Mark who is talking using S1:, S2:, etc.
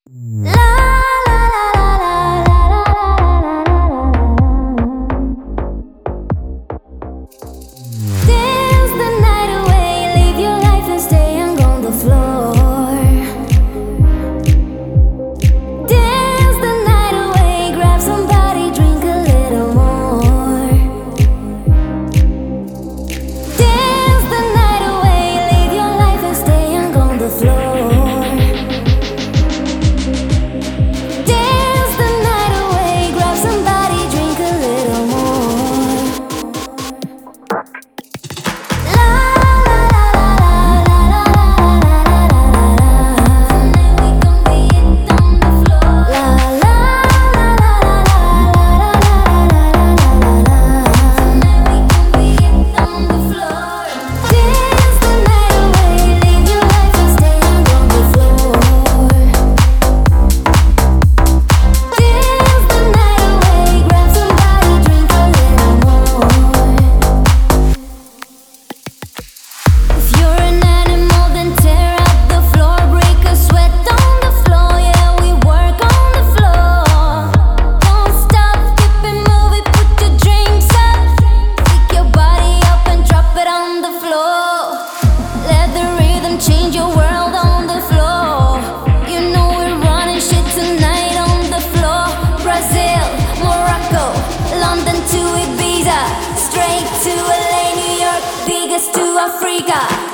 S1: Dance the night away, live your life and stay on the floor. Dance the night away, grab somebody, drink a little more. Dance the night away, live your life and stay on the floor. Dance the night away, grab somebody, drink a little more. Change your world on the floor. You know we're running shit tonight on the floor. Brazil, Morocco, London to Ibiza, straight to LA, New York, Vegas to Africa.